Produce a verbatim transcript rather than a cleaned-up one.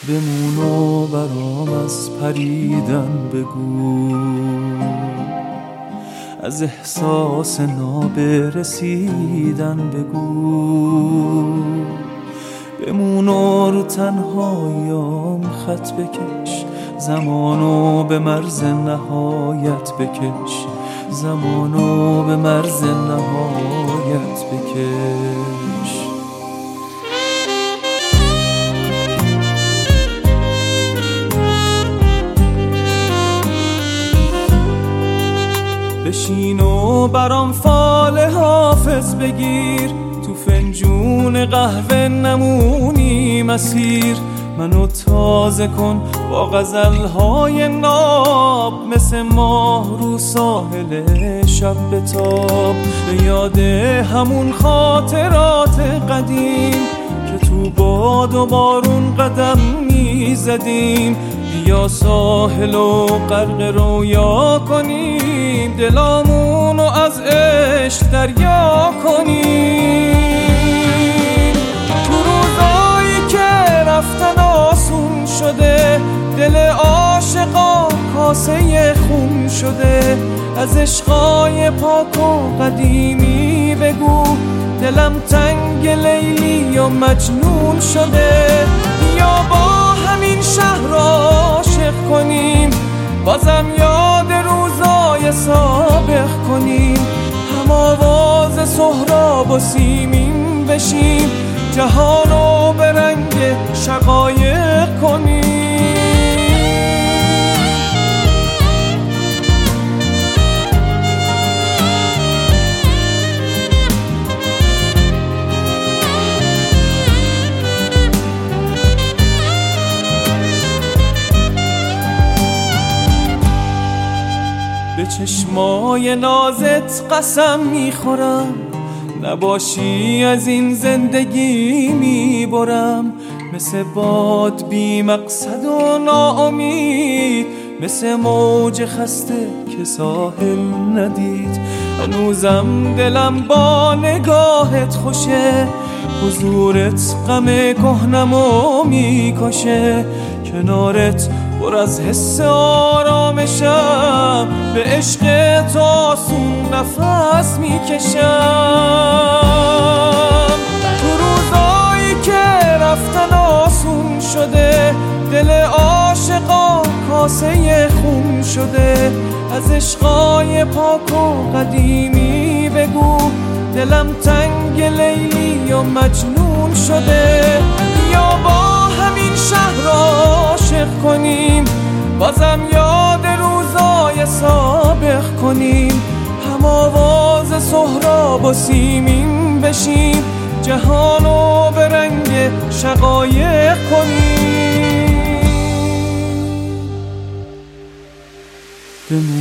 بمونو برام از پریدن بگو، از احساس نابرسیدن بگو، بمونو رو تنهاییام خط بکش، زمانو به مرز نهایت بکش، زمانو به مرز نهایت بکش. بشین و برام فال حافظ بگیر، تو فنجون قهوه نمونی مسیر، منو تازه کن با غزلهای ناب، مثل ماه رو ساحل شب بتاب، به یاد همون خاطرات قدیم که تو باد و بارون قدم میزدیم. بیا ساحل و غرق رویا کنیم، دلامونو از عشق دریا کنیم. تو روزایی که رفتن آسون شده، دل عاشقا کاسه خون شده، از عشقای پاک و قدیمی بگو، دلم تنگ لیلی و مجنون شده. یا با همین شهر عاشق کنیم، بازم یاد روزای سابق کنیم، هم آواز سهراب و سیمین بشیم، جهانو به رنگ شقایق کنیم. به چشمای نازت قسم میخورم، نباشی از این زندگی میبرم. مثل باد بی مقصد و ناامید، مثل موج خسته که ساحل ندید. هنوزم دلم با نگاهت خوشه، حضورت غم کهنمو میکشه. کنارت پر از حس آرامشم، به عشق تو آسون نفس میکشم. تو روزایی که رفتن آسون شده، دل عاشقا کاسه خون شده، از عشقای پاک و قدیمی بگو، دلم تنگ لیلی و مجنون شده. یا با همین شهر عاشق کنیم، بازم یاد روزای سابق کنیم، هم آواز سهراب و سیمین بشیم، جهانو به رنگ شقایق کنیم.